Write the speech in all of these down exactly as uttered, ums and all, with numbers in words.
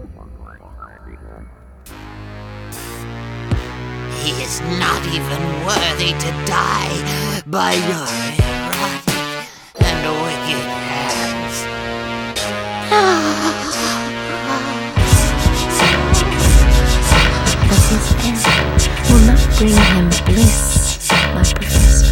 He is not even worthy to die by your erotic and wicked hands. But his end will not bring him bliss, my professor.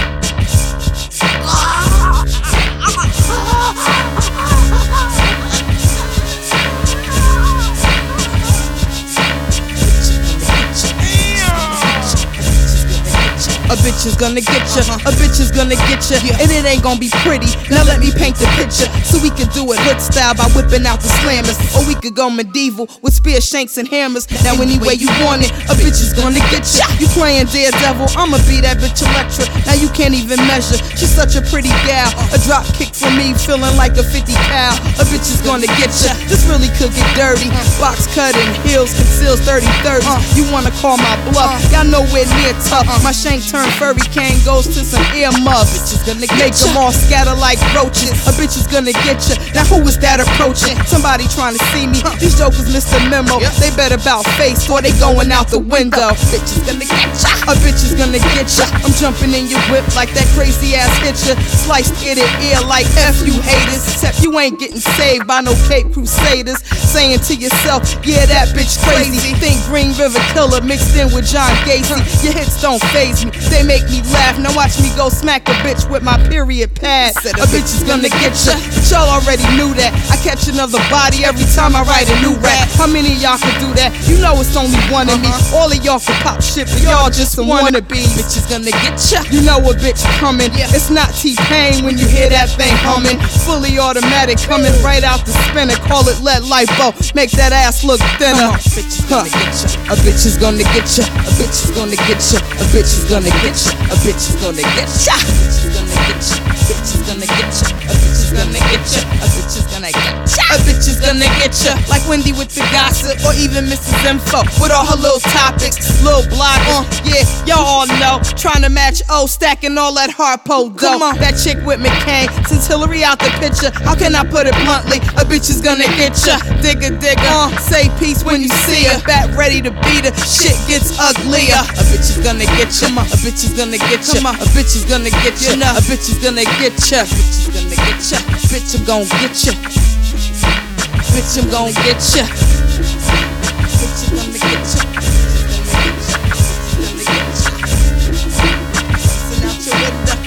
A bitch is gonna get ya, a bitch is gonna get ya, and it ain't gonna be pretty. Now let me paint the picture, so we can do it hood style by whipping out the slammers, or we could go medieval with spear shanks and hammers. Now any way you want it, a bitch is gonna get ya. You playing Daredevil, I'ma be that bitch Electra. Now you can't even measure, she's such a pretty gal. A drop kick from me, feeling like a fifty cal. A bitch is gonna get ya, this really could get dirty. Box cutting, heels conceals thirty thirty. You wanna call my bluff, y'all nowhere near tough. My shank turn furry cane goes to some earmuffs. Bitch is gonna make them all scatter like roaches. A bitch is gonna get ya. Now who is that approaching? Somebody trying to see me. These jokers missed the memo. They better bout face or they going out the window. Bitch is gonna get ya. A bitch is gonna get ya. I'm jumping in your whip like that crazy ass hitcher. Sliced ear to ear like F you haters. Except you ain't getting saved by no Cape Crusaders. Saying to yourself, yeah, that bitch crazy. Think Green River Killer mixed in with John Gacy. Your hits don't faze me, they make me laugh. Now watch me go smack a bitch with my period pad. A bitch is gonna get ya, but y'all already knew that. I catch another body every time I write a new rap. How many of y'all can do that? You know it's only one of me. All of y'all can pop shit, but y'all just some wannabes. Bitch is gonna get ya. You know a bitch coming. It's not T-Pain when you hear that thing humming. Fully automatic coming right out the spinner. Call it lead lipo, make that ass look thinner. Huh. A bitch is gonna get ya. A bitch is gonna get ya. A bitch is gonna get ya. A bitch is gonna get ya. A bitch is gonna get ya. A bitch is gonna get ya. A bitch is gonna get ya. A bitch is gonna get ya. A bitch is gonna get ya. Like Wendy with the gossip, or even Missus Info with all her little topics, little bloggers. Uh, yeah, y'all all know. Trying to match O, stacking all that Harpo dough. Come on, that chick with McCain, since Hillary out the picture. How can I put it bluntly? A bitch is gonna get ya. Digga digga. Uh, say peace when you see her. Back ready to beat her. Shit gets uglier. A bitch is gonna get ya. A bitch is gonna get ya. A bitch is gonna get ya. A bitch is gonna get ya. Bitch is gonna get ya. Bitch, I'm gonna get ya. Bitch, I'm gonna get ya. Bitch, I'm gonna get ya. Bustin' out your window.